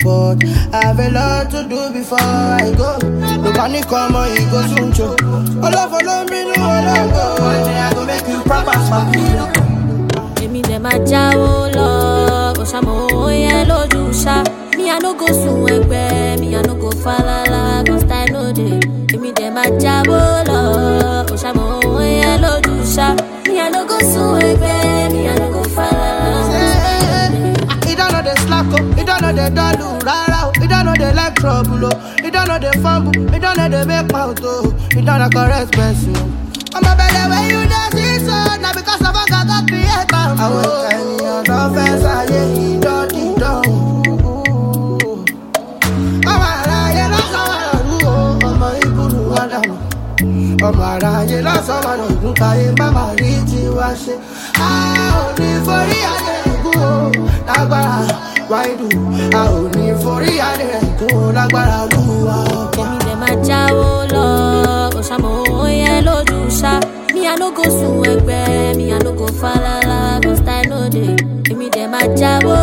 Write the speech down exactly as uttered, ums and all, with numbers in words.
But I have a lot to do before I go. No panic on my ego soon show. All of follow me, no one go. One day I go make you proper smack. Give me them a jawo love. Oshamo ye loju sha. Me I no go suwegbe. Me I no go falala. Cause I know they. Give me them a jawo love. Oshamo ye loju sha. Me I no go suwegbe. Me I no go falala. He don't know the slack up, he don't know the dalu rara, he don't know the like trouble, oh. He don't know the fumble, he don't know the make mouth, oh. He don't know correct person. I'm a better way you just see so, now because of a gaga creator. I will tell you your offense, I yeah, he don't, he don't. I'm a raya, that's how I do, oh. I'm a ibulu adam. I'm a raya, that's how I do, look at him, mama, riti washe. I only for the Lágbára, why do I only for the other? Lágbára, Olúwa. Give me them a jawo love. Oshamo ye loju sha. Me I no go suwegbe. Me I no go falala. Cause I know they. Give me them a jawo